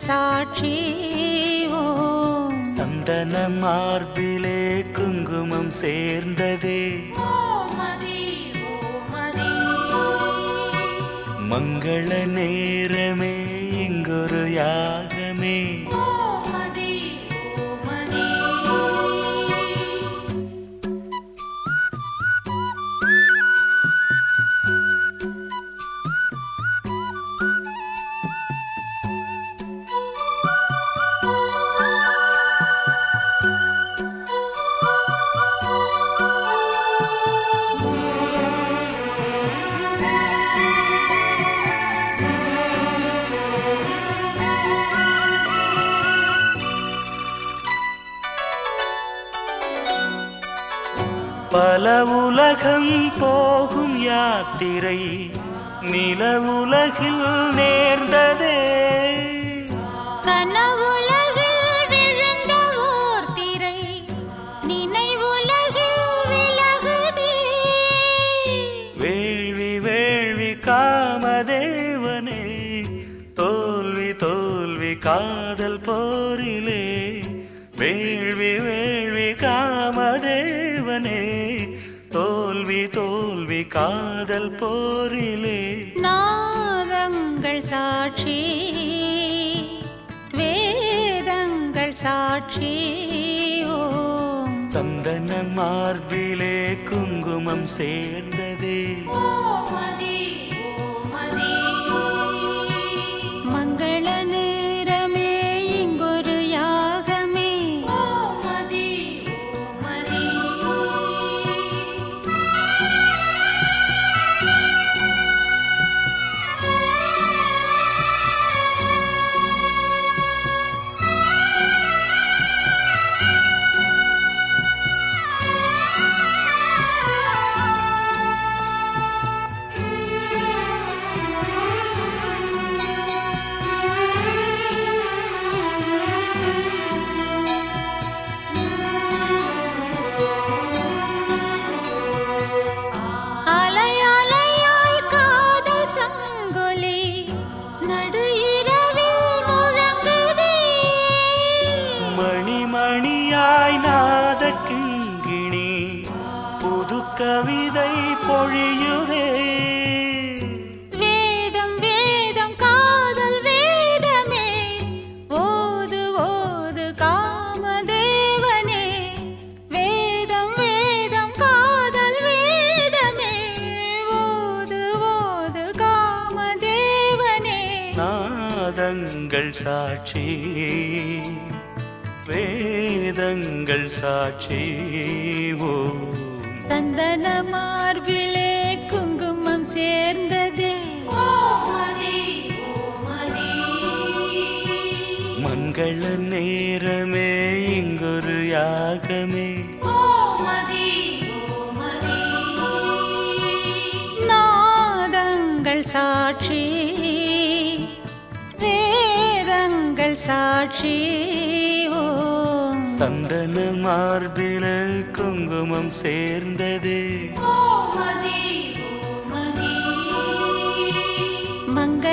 சாட்சி ஓம். சந்தன மார்பிலே குங்குமம் சேர்ந்ததே மங்கள நேரமே இங்கொரு யாகமே. பல உலகம் போகும் யாத்திரை நில உலகில் நேர்ந்ததே. கனவுலகில் விழுந்த ஓர் திரை நினைவுலகில் விலகுதே. வேள்வி வேள்வி காமதேவனே தோல்வி தோல்வி காதல் போரிலே. வேள்வி வேள்வி காமதேவனே தோல்வி தோல்வி காதல் போரிலே. நாதங்கள் சாட்சி வேதங்கள் சாட்சி ஓம். சந்தன மார்பிலே குங்குமம் சேர்ந்ததே மங்கள நேரமே இங்கொரு யாகமே. மணிமணியாய் நாத கிங்கிணி புது கவிதை பொழியுதே. வேதம் வேதம் காதல் வேதமே ஓது ஓது காமதேவனே. வேதம் வேதம் காதல் வேதமே ஓது ஓது காமதேவனே. நாதங்கள் சாட்சி வேதங்கள் சாட்சி ஓம். சந்தன மார்பிலே குங்குமம் சேர்ந்ததே மங்கள நேரமே இங்கொரு யாகமே. நாதங்கள் சாட்சி வேதங்கள் சாட்சி ஓம். சந்தன மார்பில குங்குமம் சேர்ந்ததே மங்கள